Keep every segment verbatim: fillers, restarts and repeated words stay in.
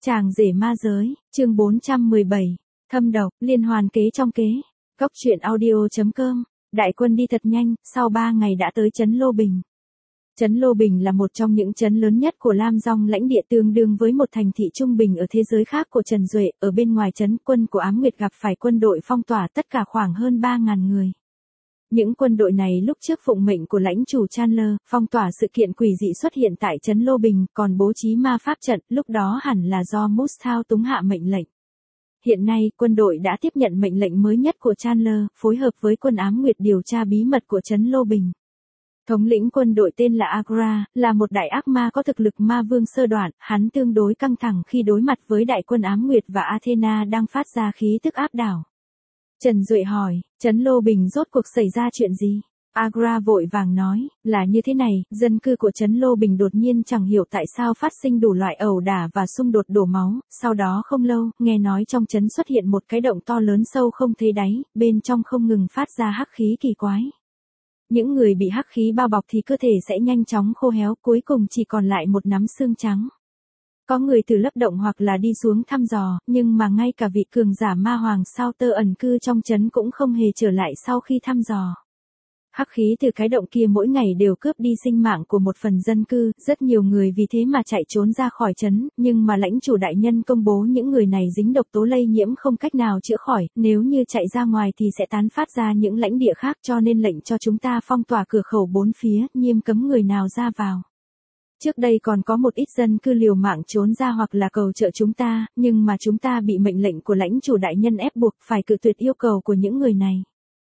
Chàng rể ma giới, chương bốn trăm mười bảy, thâm độc, liên hoàn kế trong kế. Góc truyện audio.com, đại quân đi thật nhanh, sau ba ngày đã tới trấn Lô Bình. Trấn Lô Bình là một trong những trấn lớn nhất của Lam Dong lãnh địa, tương đương với một thành thị trung bình ở thế giới khác của Trần Duệ. Ở bên ngoài trấn, quân của Ám Nguyệt gặp phải quân đội phong tỏa, tất cả khoảng hơn ba ngàn người. Những quân đội này lúc trước phụng mệnh của lãnh chủ Chandler, phong tỏa sự kiện quỷ dị xuất hiện tại trấn Lô Bình, còn bố trí ma pháp trận, lúc đó hẳn là do Moose thao túng hạ mệnh lệnh. Hiện nay, quân đội đã tiếp nhận mệnh lệnh mới nhất của Chandler, phối hợp với quân Ám Nguyệt điều tra bí mật của trấn Lô Bình. Thống lĩnh quân đội tên là Agra, là một đại ác ma có thực lực ma vương sơ đoạn, hắn tương đối căng thẳng khi đối mặt với đại quân Ám Nguyệt và Athena đang phát ra khí tức áp đảo. Trần Duệ hỏi, trấn Lô Bình rốt cuộc xảy ra chuyện gì? Agra vội vàng nói, là như thế này, dân cư của trấn Lô Bình đột nhiên chẳng hiểu tại sao phát sinh đủ loại ẩu đả và xung đột đổ máu, sau đó không lâu, nghe nói trong trấn xuất hiện một cái động to lớn sâu không thấy đáy, bên trong không ngừng phát ra hắc khí kỳ quái. Những người bị hắc khí bao bọc thì cơ thể sẽ nhanh chóng khô héo, cuối cùng chỉ còn lại một nắm xương trắng. Có người từ lấp động hoặc là đi xuống thăm dò, nhưng mà ngay cả vị cường giả ma hoàng sao tơ ẩn cư trong trấn cũng không hề trở lại sau khi thăm dò. Hắc khí từ cái động kia mỗi ngày đều cướp đi sinh mạng của một phần dân cư, rất nhiều người vì thế mà chạy trốn ra khỏi trấn, nhưng mà lãnh chủ đại nhân công bố những người này dính độc tố lây nhiễm không cách nào chữa khỏi, nếu như chạy ra ngoài thì sẽ tán phát ra những lãnh địa khác, cho nên lệnh cho chúng ta phong tỏa cửa khẩu bốn phía, nghiêm cấm người nào ra vào. Trước đây còn có một ít dân cư liều mạng trốn ra hoặc là cầu trợ chúng ta, nhưng mà chúng ta bị mệnh lệnh của lãnh chủ đại nhân ép buộc phải cự tuyệt yêu cầu của những người này.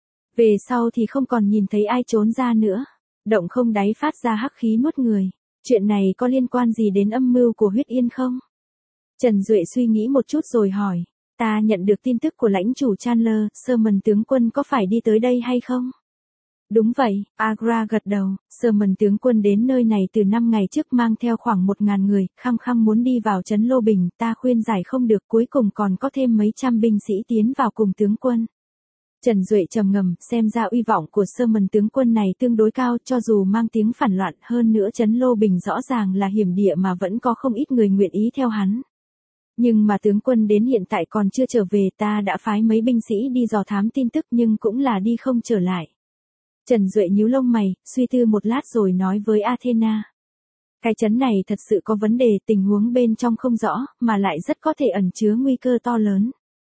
Về sau thì không còn nhìn thấy ai trốn ra nữa. Động không đáy phát ra hắc khí nuốt người. Chuyện này có liên quan gì đến âm mưu của Huyết Yên không? Trần Duệ suy nghĩ một chút rồi hỏi. Ta nhận được tin tức của lãnh chủ Chandler, Sherman tướng quân có phải đi tới đây hay không? Đúng vậy, Agra gật đầu, Sherman tướng quân đến nơi này từ năm ngày trước mang theo khoảng một ngàn người, khăng khăng muốn đi vào trấn Lô Bình, ta khuyên giải không được, cuối cùng còn có thêm mấy trăm binh sĩ tiến vào cùng tướng quân. Trần Duệ trầm ngâm, xem ra uy vọng của Sherman tướng quân này tương đối cao, cho dù mang tiếng phản loạn, hơn nữa trấn Lô Bình rõ ràng là hiểm địa mà vẫn có không ít người nguyện ý theo hắn. Nhưng mà tướng quân đến hiện tại còn chưa trở về, ta đã phái mấy binh sĩ đi dò thám tin tức nhưng cũng là đi không trở lại. Trần Duệ nhíu lông mày, suy tư một lát rồi nói với Athena. Cái trấn này thật sự có vấn đề, tình huống bên trong không rõ, mà lại rất có thể ẩn chứa nguy cơ to lớn.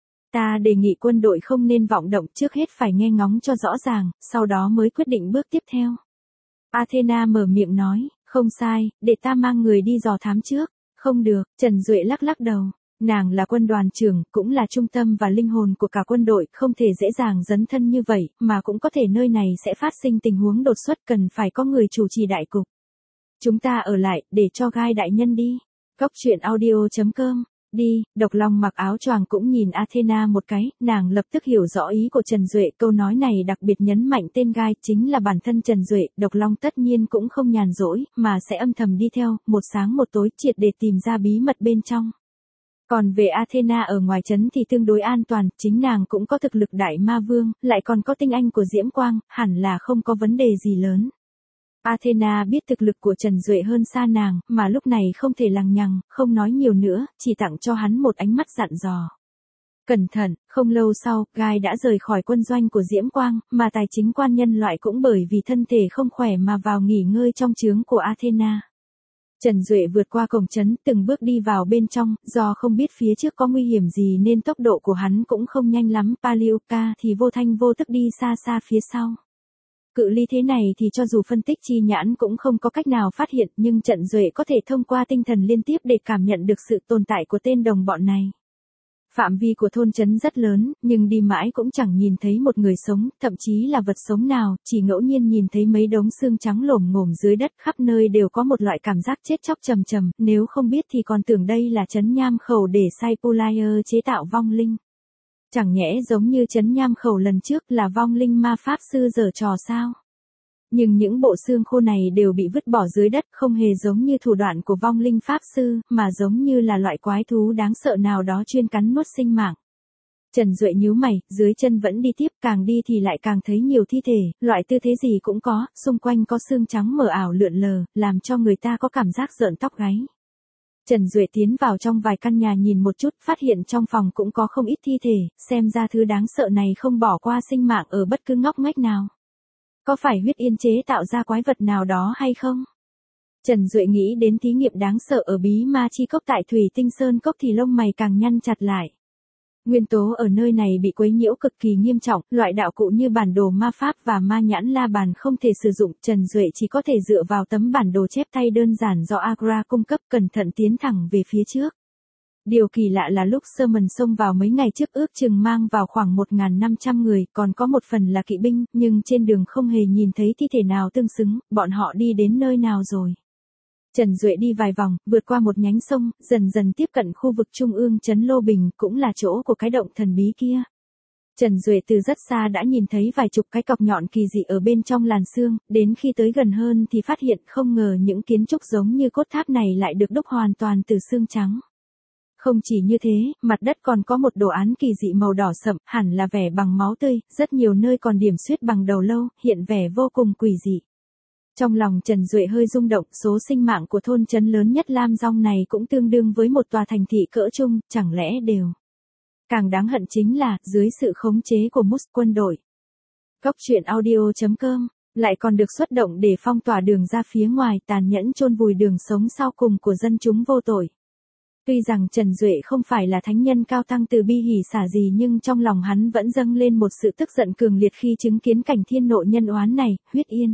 Ta đề nghị quân đội không nên vọng động, trước hết phải nghe ngóng cho rõ ràng, sau đó mới quyết định bước tiếp theo. Athena mở miệng nói, không sai, để ta mang người đi dò thám trước. Không được, Trần Duệ lắc lắc đầu. Nàng là quân đoàn trưởng, cũng là trung tâm và linh hồn của cả quân đội, không thể dễ dàng dấn thân như vậy, mà cũng có thể nơi này sẽ phát sinh tình huống đột xuất, cần phải có người chủ trì đại cục. Chúng ta ở lại, để cho Gai đại nhân đi. Góc truyện audio.com, đi, Độc Long mặc áo choàng cũng nhìn Athena một cái, nàng lập tức hiểu rõ ý của Trần Duệ, câu nói này đặc biệt nhấn mạnh tên Gai, chính là bản thân Trần Duệ, Độc Long tất nhiên cũng không nhàn rỗi, mà sẽ âm thầm đi theo, một sáng một tối, triệt để tìm ra bí mật bên trong. Còn về Athena ở ngoài trấn thì tương đối an toàn, chính nàng cũng có thực lực đại ma vương, lại còn có tinh anh của Diễm Quang, hẳn là không có vấn đề gì lớn. Athena biết thực lực của Trần Duệ hơn xa nàng, mà lúc này không thể lằng nhằng, không nói nhiều nữa, chỉ tặng cho hắn một ánh mắt dặn dò. Cẩn thận, không lâu sau, Gai đã rời khỏi quân doanh của Diễm Quang, mà tài chính quan nhân loại cũng bởi vì thân thể không khỏe mà vào nghỉ ngơi trong trướng của Athena. Trần Duệ vượt qua cổng trấn, từng bước đi vào bên trong, do không biết phía trước có nguy hiểm gì nên tốc độ của hắn cũng không nhanh lắm, Palioka thì vô thanh vô tức đi xa xa phía sau. Cự ly thế này thì cho dù phân tích chi nhãn cũng không có cách nào phát hiện, nhưng Trần Duệ có thể thông qua tinh thần liên tiếp để cảm nhận được sự tồn tại của tên đồng bọn này. Phạm vi của thôn trấn rất lớn, nhưng đi mãi cũng chẳng nhìn thấy một người sống, thậm chí là vật sống nào, chỉ ngẫu nhiên nhìn thấy mấy đống xương trắng lổm ngổm dưới đất, khắp nơi đều có một loại cảm giác chết chóc trầm trầm, nếu không biết thì còn tưởng đây là trấn Nham Khẩu để sai Pulayer chế tạo vong linh. Chẳng nhẽ giống như trấn Nham Khẩu lần trước là vong linh ma pháp sư giở trò sao? Nhưng những bộ xương khô này đều bị vứt bỏ dưới đất, không hề giống như thủ đoạn của vong linh pháp sư, mà giống như là loại quái thú đáng sợ nào đó chuyên cắn nuốt sinh mạng. Trần Duệ nhíu mày, dưới chân vẫn đi tiếp, càng đi thì lại càng thấy nhiều thi thể, loại tư thế gì cũng có, xung quanh có xương trắng mờ ảo lượn lờ, làm cho người ta có cảm giác rợn tóc gáy. Trần Duệ tiến vào trong vài căn nhà nhìn một chút, phát hiện trong phòng cũng có không ít thi thể, xem ra thứ đáng sợ này không bỏ qua sinh mạng ở bất cứ ngóc ngách nào. Có phải huyết yên chế tạo ra quái vật nào đó hay không? Trần Duệ nghĩ đến thí nghiệm đáng sợ ở bí ma chi cốc tại Thủy Tinh Sơn Cốc thì lông mày càng nhăn chặt lại. Nguyên tố ở nơi này bị quấy nhiễu cực kỳ nghiêm trọng, loại đạo cụ như bản đồ ma pháp và ma nhãn la bàn không thể sử dụng, Trần Duệ chỉ có thể dựa vào tấm bản đồ chép tay đơn giản do Agra cung cấp, cẩn thận tiến thẳng về phía trước. Điều kỳ lạ là lúc Sherman xông vào mấy ngày trước ước chừng mang vào khoảng một nghìn năm trăm người, còn có một phần là kỵ binh, nhưng trên đường không hề nhìn thấy thi thể nào tương xứng, bọn họ đi đến nơi nào rồi? Trần Duệ đi vài vòng, vượt qua một nhánh sông, dần dần tiếp cận khu vực trung ương trấn Lô Bình, cũng là chỗ của cái động thần bí kia. Trần Duệ từ rất xa đã nhìn thấy vài chục cái cọc nhọn kỳ dị ở bên trong làn xương, đến khi tới gần hơn thì phát hiện không ngờ những kiến trúc giống như cốt tháp này lại được đúc hoàn toàn từ xương trắng. Không chỉ như thế, mặt đất còn có một đồ án kỳ dị màu đỏ sậm, hẳn là vẻ bằng máu tươi, rất nhiều nơi còn điểm xuyết bằng đầu lâu, hiện vẻ vô cùng quỷ dị. Trong lòng Trần Duệ hơi rung động, số sinh mạng của thôn trấn lớn nhất Lam Dong này cũng tương đương với một tòa thành thị cỡ trung, chẳng lẽ đều. Càng đáng hận chính là, dưới sự khống chế của Mus quân đội. Cóc truyện audio chấm com, lại còn được xuất động để phong tỏa đường ra phía ngoài, tàn nhẫn chôn vùi đường sống sau cùng của dân chúng vô tội. Tuy rằng Trần Duệ không phải là thánh nhân cao tăng từ bi hỷ xả gì nhưng trong lòng hắn vẫn dâng lên một sự tức giận cường liệt khi chứng kiến cảnh thiên nộ nhân oán này, huyết yên.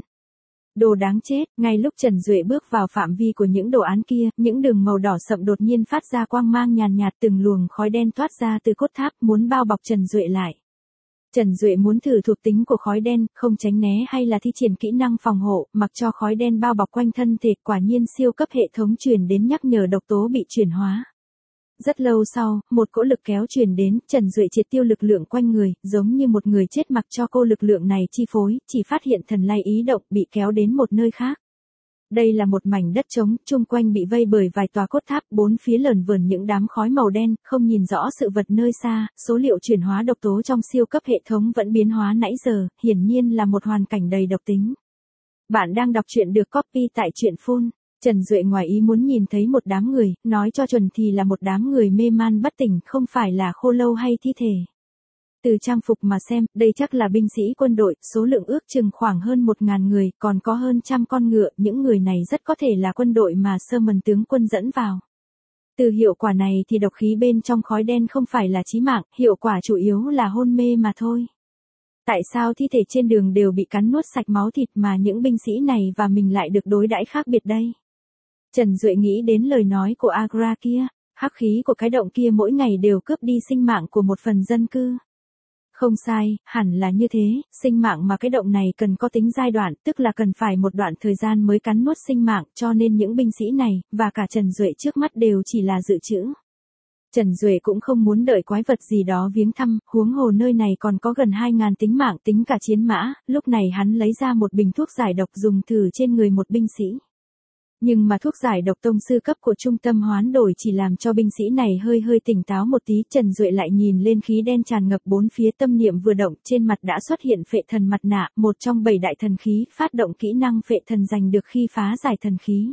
Đồ đáng chết, ngay lúc Trần Duệ bước vào phạm vi của những đồ án kia, những đường màu đỏ sậm đột nhiên phát ra quang mang nhàn nhạt, từng luồng khói đen toát ra từ cốt tháp muốn bao bọc Trần Duệ lại. Trần Duệ muốn thử thuộc tính của khói đen, không tránh né hay là thi triển kỹ năng phòng hộ, mặc cho khói đen bao bọc quanh thân thể, quả nhiên siêu cấp hệ thống truyền đến nhắc nhở độc tố bị chuyển hóa. Rất lâu sau, một cỗ lực kéo truyền đến, Trần Duệ triệt tiêu lực lượng quanh người, giống như một người chết mặc cho cô lực lượng này chi phối, chỉ phát hiện thần lai ý động bị kéo đến một nơi khác. Đây là một mảnh đất trống, chung quanh bị vây bởi vài tòa cốt tháp, bốn phía lởn vởn những đám khói màu đen, không nhìn rõ sự vật nơi xa, số liệu chuyển hóa độc tố trong siêu cấp hệ thống vẫn biến hóa nãy giờ, hiển nhiên là một hoàn cảnh đầy độc tính. Bạn đang đọc truyện được copy tại truyện phun. Trần Duệ ngoài ý muốn nhìn thấy một đám người, nói cho chuẩn thì là một đám người mê man bất tỉnh, không phải là khô lâu hay thi thể. Từ trang phục mà xem, đây chắc là binh sĩ quân đội, số lượng ước chừng khoảng hơn một nghìn người, còn có hơn trăm con ngựa, những người này rất có thể là quân đội mà Sherman tướng quân dẫn vào. Từ hiệu quả này thì độc khí bên trong khói đen không phải là chí mạng, hiệu quả chủ yếu là hôn mê mà thôi. Tại sao thi thể trên đường đều bị cắn nuốt sạch máu thịt mà những binh sĩ này và mình lại được đối đãi khác biệt đây? Trần Duệ nghĩ đến lời nói của Agra kia, hắc khí của cái động kia mỗi ngày đều cướp đi sinh mạng của một phần dân cư. Không sai, hẳn là như thế, sinh mạng mà cái động này cần có tính giai đoạn, tức là cần phải một đoạn thời gian mới cắn nuốt sinh mạng, cho nên những binh sĩ này, và cả Trần Duệ trước mắt đều chỉ là dự trữ. Trần Duệ cũng không muốn đợi quái vật gì đó viếng thăm, huống hồ nơi này còn có gần hai nghìn tính mạng tính cả chiến mã, lúc này hắn lấy ra một bình thuốc giải độc dùng thử trên người một binh sĩ. Nhưng mà thuốc giải độc tông sư cấp của trung tâm hoán đổi chỉ làm cho binh sĩ này hơi hơi tỉnh táo một tí. Trần Duệ lại nhìn lên khí đen tràn ngập bốn phía, tâm niệm vừa động, trên mặt đã xuất hiện phệ thần mặt nạ, một trong bảy đại thần khí, phát động kỹ năng phệ thần giành được khi phá giải thần khí.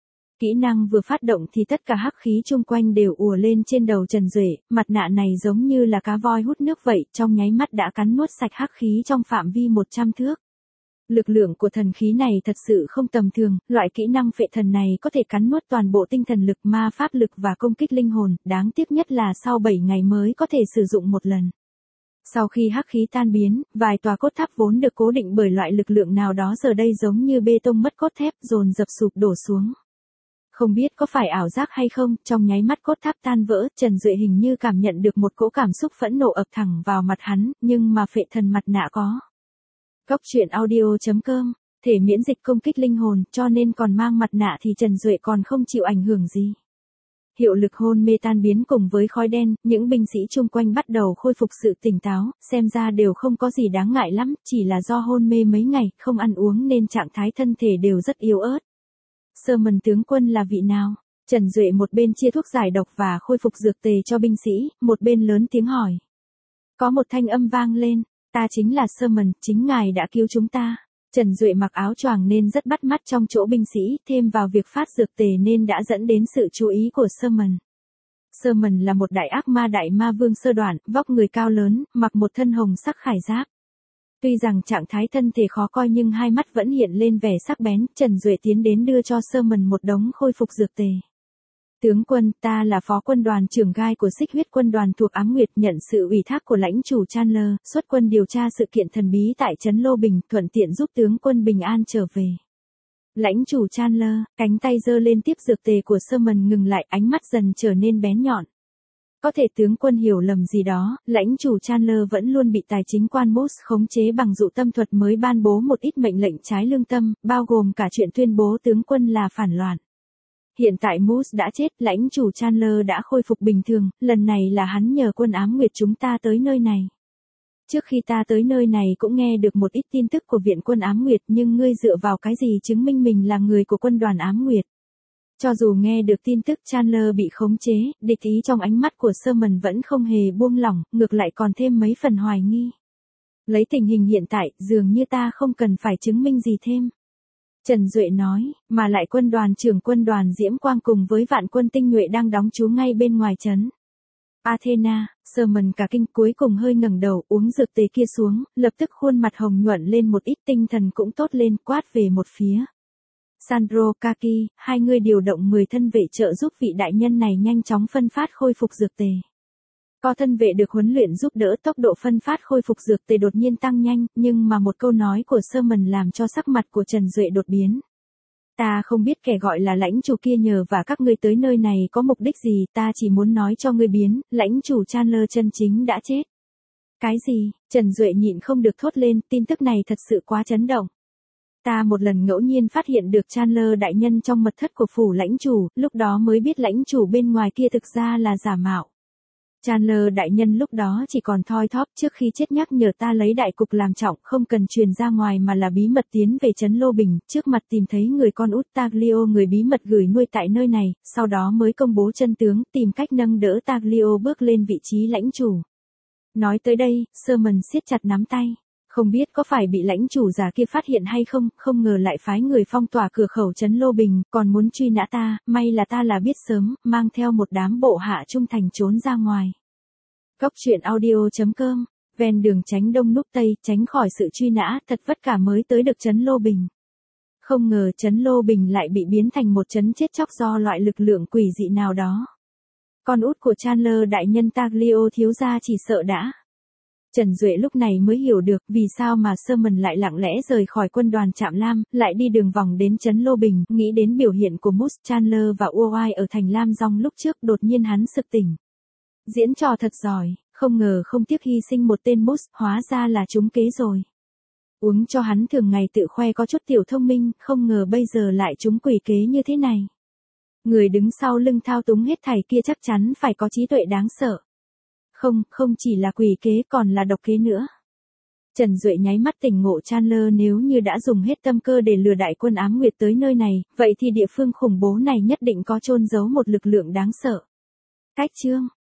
Kỹ năng vừa phát động thì tất cả hắc khí chung quanh đều ùa lên trên đầu Trần Duệ, mặt nạ này giống như là cá voi hút nước vậy, trong nháy mắt đã cắn nuốt sạch hắc khí trong phạm vi một trăm thước. Lực lượng của thần khí này thật sự không tầm thường, loại kỹ năng phệ thần này có thể cắn nuốt toàn bộ tinh thần lực, ma pháp lực và công kích linh hồn, đáng tiếc nhất là sau bảy ngày mới có thể sử dụng một lần. Sau khi hắc khí tan biến, vài tòa cốt tháp vốn được cố định bởi loại lực lượng nào đó giờ đây giống như bê tông mất cốt thép, dồn dập sụp đổ xuống. Không biết có phải ảo giác hay không, trong nháy mắt cốt tháp tan vỡ, Trần Duệ hình như cảm nhận được một cỗ cảm xúc phẫn nộ ập thẳng vào mặt hắn, nhưng mà phệ thần mặt nạ có. Cóc truyện audio chấm com, thể miễn dịch công kích linh hồn, cho nên còn mang mặt nạ thì Trần Duệ còn không chịu ảnh hưởng gì. Hiệu lực hôn mê tan biến cùng với khói đen, những binh sĩ chung quanh bắt đầu khôi phục sự tỉnh táo, xem ra đều không có gì đáng ngại lắm, chỉ là do hôn mê mấy ngày, không ăn uống nên trạng thái thân thể đều rất yếu ớt. Sherman tướng quân là vị nào? Trần Duệ một bên chia thuốc giải độc và khôi phục dược tề cho binh sĩ, một bên lớn tiếng hỏi. Có một thanh âm vang lên, ta chính là Sherman, chính ngài đã cứu chúng ta. Trần Duệ mặc áo choàng nên rất bắt mắt trong chỗ binh sĩ, thêm vào việc phát dược tề nên đã dẫn đến sự chú ý của Sherman. Sherman là một đại ác ma đại ma vương sơ đoạn, vóc người cao lớn, mặc một thân hồng sắc khải giáp. Tuy rằng trạng thái thân thể khó coi nhưng hai mắt vẫn hiện lên vẻ sắc bén, Trần Duệ tiến đến đưa cho Sherman một đống khôi phục dược tề. Tướng quân, ta là phó quân đoàn trưởng gai của Xích Huyết quân đoàn thuộc Ám Nguyệt, nhận sự ủy thác của lãnh chủ Chandler, xuất quân điều tra sự kiện thần bí tại trấn Lô Bình, thuận tiện giúp tướng quân bình an trở về. Lãnh chủ Chandler, cánh tay giơ lên tiếp dược tề của Sherman ngừng lại, ánh mắt dần trở nên bén nhọn. Có thể tướng quân hiểu lầm gì đó, lãnh chủ Chandler vẫn luôn bị tài chính quan Moss khống chế bằng dụ tâm thuật mới ban bố một ít mệnh lệnh trái lương tâm, bao gồm cả chuyện tuyên bố tướng quân là phản loạn. Hiện tại Moose đã chết, lãnh chủ Chandler đã khôi phục bình thường, lần này là hắn nhờ quân Ám Nguyệt chúng ta tới nơi này. Trước khi ta tới nơi này cũng nghe được một ít tin tức của viện quân Ám Nguyệt, nhưng ngươi dựa vào cái gì chứng minh mình là người của quân đoàn Ám Nguyệt? Cho dù nghe được tin tức Chandler bị khống chế, địch ý trong ánh mắt của Sherman vẫn không hề buông lỏng, ngược lại còn thêm mấy phần hoài nghi. Lấy tình hình hiện tại, dường như ta không cần phải chứng minh gì thêm. Trần Duệ nói, mà lại quân đoàn trưởng quân đoàn Diễm Quang cùng với vạn quân tinh nhuệ đang đóng trú ngay bên ngoài trấn Athena. Sherman cả kinh, cuối cùng hơi ngẩng đầu, uống dược tề kia xuống, lập tức khuôn mặt hồng nhuận lên một ít, tinh thần cũng tốt lên, quát về một phía. Sandro, Kaki, hai người điều động mười thân vệ trợ giúp vị đại nhân này nhanh chóng phân phát khôi phục dược tề. Có thân vệ được huấn luyện giúp đỡ, tốc độ phân phát khôi phục dược tề đột nhiên tăng nhanh, nhưng mà một câu nói của Sherman làm cho sắc mặt của Trần Duệ đột biến. Ta không biết kẻ gọi là lãnh chủ kia nhờ và các ngươi tới nơi này có mục đích gì, ta chỉ muốn nói cho ngươi biến, lãnh chủ Chandler chân chính đã chết. Cái gì? Trần Duệ nhịn không được thốt lên, tin tức này thật sự quá chấn động. Ta một lần ngẫu nhiên phát hiện được Chandler đại nhân trong mật thất của phủ lãnh chủ, lúc đó mới biết lãnh chủ bên ngoài kia thực ra là giả mạo. Chandler đại nhân lúc đó chỉ còn thoi thóp, trước khi chết nhắc nhở ta lấy đại cục làm trọng, không cần truyền ra ngoài mà là bí mật tiến về trấn Lô Bình, trước mặt tìm thấy người con út Taglio người bí mật gửi nuôi tại nơi này, sau đó mới công bố chân tướng, tìm cách nâng đỡ Taglio bước lên vị trí lãnh chủ. Nói tới đây, Sherman siết chặt nắm tay. Không biết có phải bị lãnh chủ già kia phát hiện hay không, không ngờ lại phái người phong tỏa cửa khẩu trấn Lô Bình, còn muốn truy nã ta, may là ta là biết sớm, mang theo một đám bộ hạ trung thành trốn ra ngoài. Góc truyện audio chấm com, ven đường tránh đông núp tây, tránh khỏi sự truy nã, thật vất vả mới tới được trấn Lô Bình. Không ngờ trấn Lô Bình lại bị biến thành một trấn chết chóc do loại lực lượng quỷ dị nào đó. Con út của Chandler đại nhân Taglio thiếu gia chỉ sợ đã. Trần Duệ lúc này mới hiểu được vì sao mà Sherman lại lặng lẽ rời khỏi quân đoàn Trạm Lam, lại đi đường vòng đến trấn Lô Bình, nghĩ đến biểu hiện của Moose, Chandler và Uruguay ở thành Lam Dong lúc trước, đột nhiên hắn sực tỉnh. Diễn trò thật giỏi, không ngờ không tiếc hy sinh một tên Moose, hóa ra là trúng kế rồi. Uống cho hắn thường ngày tự khoe có chút tiểu thông minh, không ngờ bây giờ lại trúng quỷ kế như thế này. Người đứng sau lưng thao túng hết thảy kia chắc chắn phải có trí tuệ đáng sợ. Không, không chỉ là quỷ kế còn là độc kế nữa. Trần Duệ nháy mắt tỉnh ngộ, Chandler nếu như đã dùng hết tâm cơ để lừa đại quân Ám Nguyệt tới nơi này, vậy thì địa phương khủng bố này nhất định có chôn giấu một lực lượng đáng sợ. Cách chương